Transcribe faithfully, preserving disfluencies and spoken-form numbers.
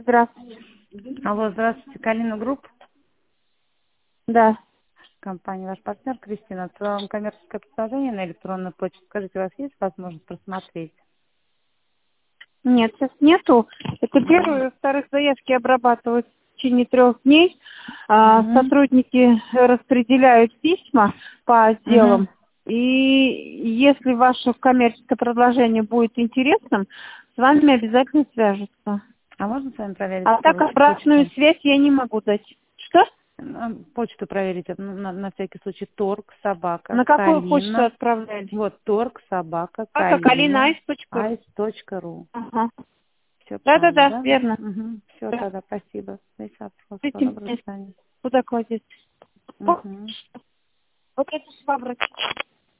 Здравствуйте. Алло, здравствуйте, Калина Групп, Да. компания «Ваш партнер», Кристина. Это вам коммерческое предложение на электронную почту. Скажите, у вас есть возможность просмотреть? Нет, сейчас нету. Это первые, во-вторых, заявки обрабатывают в течение трех дней. А, Угу. сотрудники распределяют письма по отделам. Угу. И если ваше коммерческое предложение будет интересным, с вами обязательно свяжутся. А можно с вами проверить А так поч- обратную почту? связь я не могу дать. Что? М, Почту проверить, на, на- на всякий случай. Торг, собака, На какую почту Калина. отправляли? Вот, торг, собака, А как Калина, алина.ру. айс точка ру. Ага. Все правильно, Да-да-да, да? верно. Угу. Все, Да. тогда спасибо. Весь вопрос. Всего Этим доброго, до свидания. куда кладете? О, Угу. вот это швабра.